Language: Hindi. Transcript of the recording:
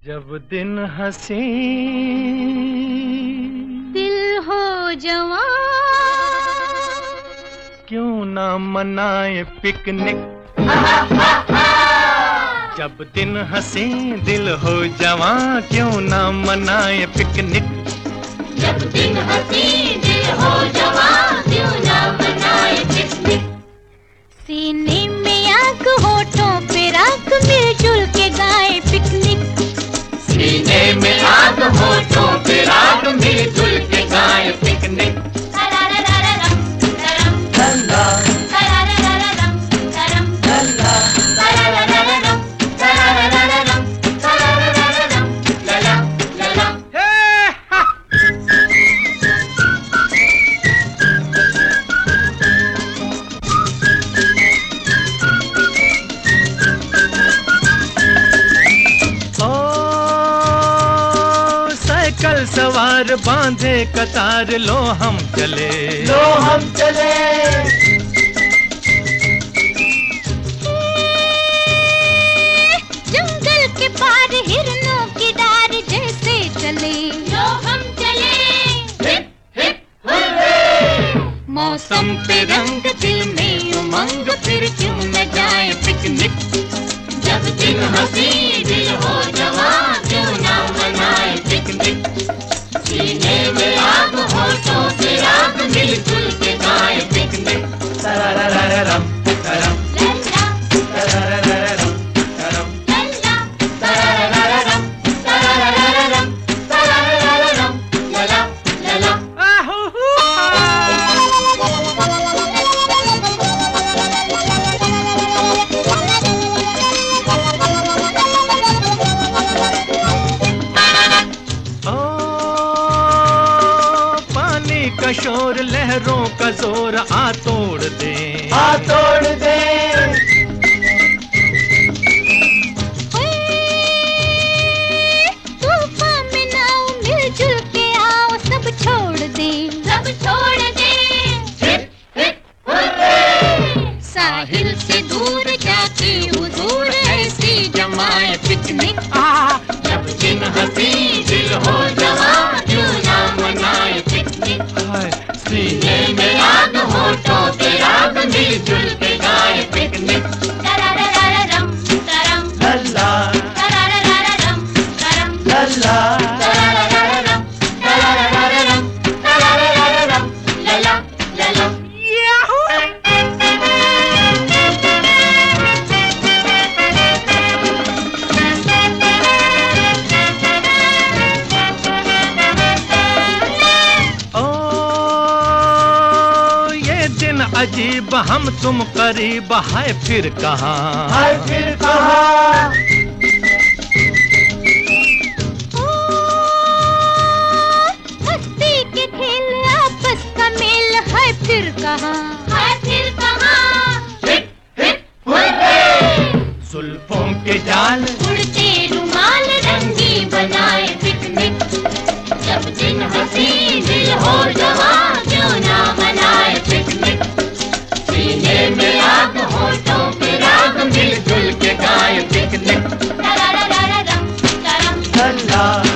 जब दिन हंसी दिल हो जवां, क्यों ना मनाए पिकनिक। जब दिन हंसी दिल हो जवां, क्यों ना मनाए पिकनिक। जब दिन हंसी दिल हो जवां, क्यों ना मनाए पिकनिक। सीने में आग होठों पे राख, मिलजुल के गाए पिकनिक। सीने में आग होठों पे राग, मिलजुल के गाए पिकनिक। कल सवार बांधे कतार, लो हम चले, लो हम चले। जंगल के पार हिरनों की डार जैसे चले, लो हम चले। Hip hip hurray. मौसम पे रंग, दिल में उमंग, फिर क्यों न जाए पिकनिक। जब दिन हंसी दिल हो जवां, क्यों ना मनाए पिकनिक। सीने में आग होठों पे राग, मिलजुल के गाए पिकनिक। तरररररम तरम तरररररम तरम तरररररम तरररररम तरररररम लला लला। शोर लहरों का जोर आ तोड़ दे, आ तोड़ दे। तूफान में नाव मिलजुल के आओ, सब छोड़ दे, सब छोड़ दे। Hip hip hurray. साहिल से दूर जाके हुजूर ऐसी जमाए पिकनिक। जब दिन हंसी दिल हो जवां, क्यों ना मनाए पिकनिक। सीने में आग होठों पे राग, मिलजुल के गाए पिकनिक। तरररररम तरम लल्ला तरररररम तरम लल्ला तरररररम तरररररम तरररररम लला लला। अजीब हम तुम करीब, है फिर कहाँ, है फिर कहाँ। मस्ती के खेल आपस का मेल, है फिर कहाँ, है फिर कहाँ। Hip hip hurray. जुल्फों के जाल, उड़ते रुमाल, रंगी बनाए पिकनिक। जब दिन हंसी दिल हो जवां, क्यों ना मनाए पिकनिक। सीने में आग होठों पे राग, मिलजुल के गाए पिकनिक। तरररररम तरम लल्ला